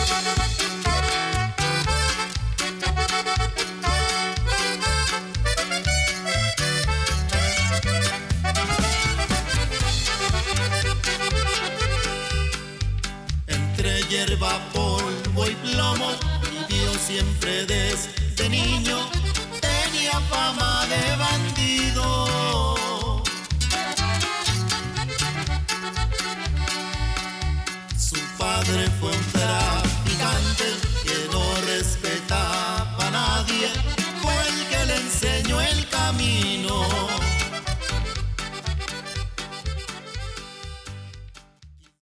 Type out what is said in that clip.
Hierba, polvo y plomo, vivió siempre desde niño, tenía fama